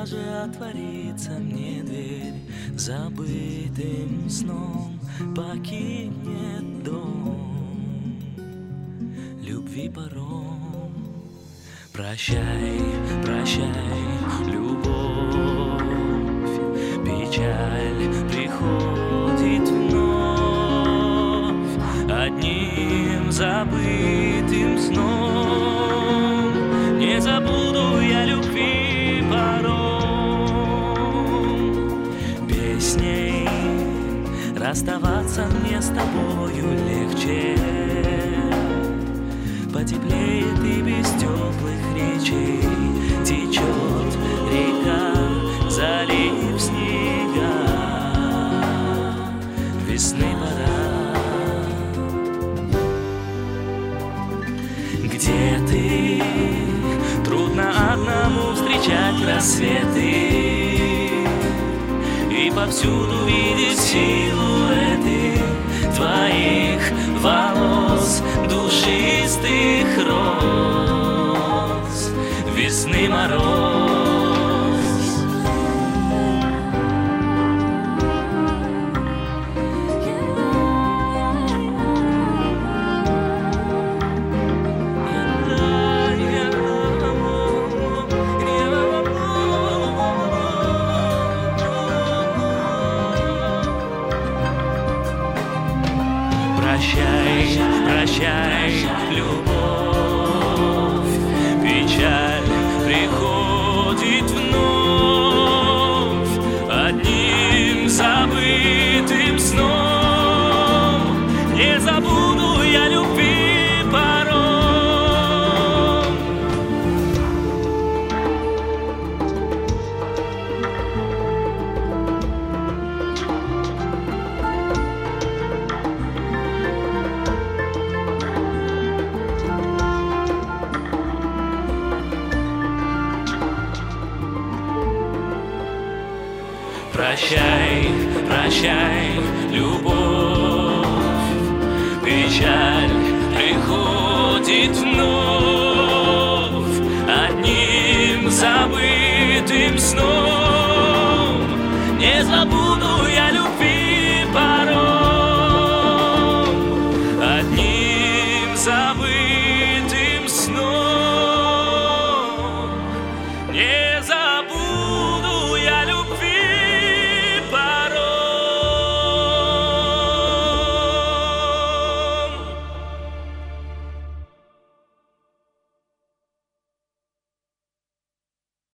когда же отворится мне дверь, забытым сном покинет дом любви паром. Прощай, прощай, любовь, печаль приходит вновь одним забытым сном. Не забуду я любви паром. Песней расставаться мне с тобою легче, потеплеет и без теплых речей течет река, залив снега, весны пора. Где ты? Трудно одному встречать рассветы и повсюду видеть силуэты твоих волос, душистых роз, весны мороз. Прощай, прощай, любовь, печаль приходит вновь одним забытым сном. Не забуду я любви паром. Прощай, прощай, любовь, печаль приходит вновь одним забытым сном. Не забуду я любви паром одним забытым